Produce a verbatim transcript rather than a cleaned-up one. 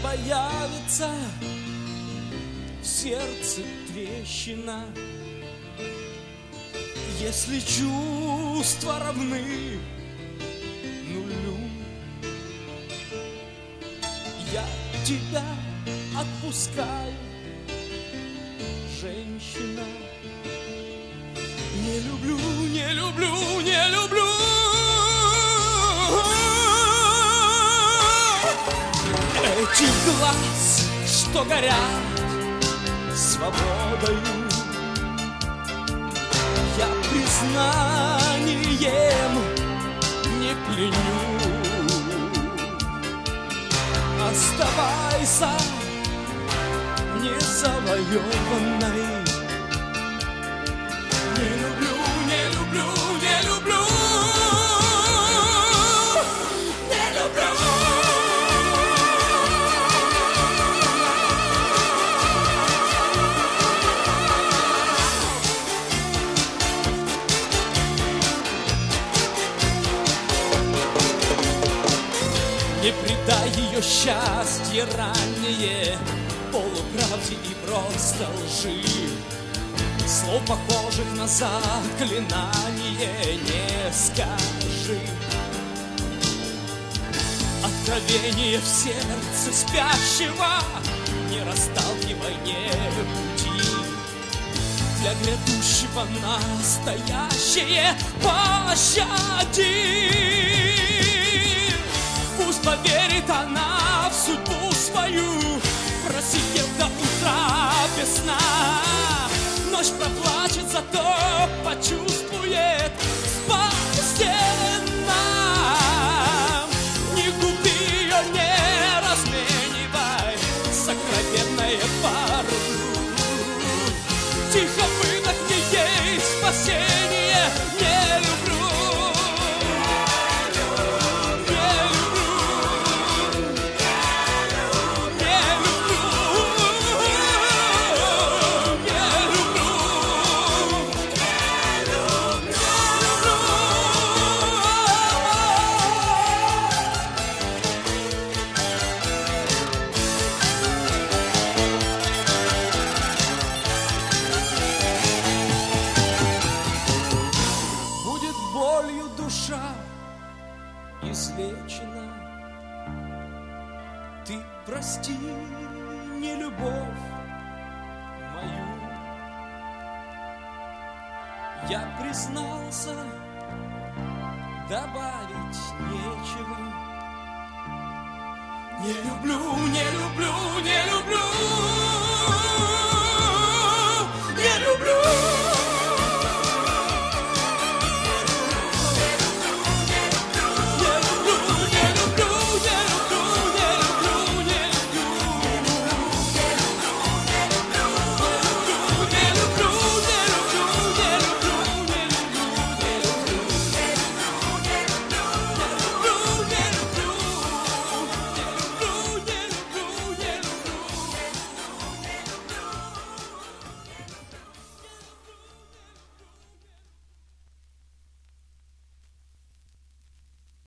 появится в сердце трещина, если чувства равны нулю. Я тебя отпускаю, женщина. Не люблю, не люблю, не люблю этих глаз, что горят свободою. Я признанием не пленю. Оставайся незавоеванной. Не люблю, не люблю, не люблю, не люблю. Не предай ее счастье ранее полуправде и просто лжи. Слов, похожих на заклинание, не скажи. Откровение в сердце спящего не расталкивай, не пути. Для грядущего настоящее пощади. Пусть поверит она в судьбу свою, просидев до утра без сна. Ночь проплачет, зато почувствует спасена. Не губи ее, не разменивай сокровенное пару. Тихо выдохни ей спасение. Не люблю. Излечена. Ты прости не любовь мою. Я признался, добавить нечего. Не люблю, не люблю, не люблю.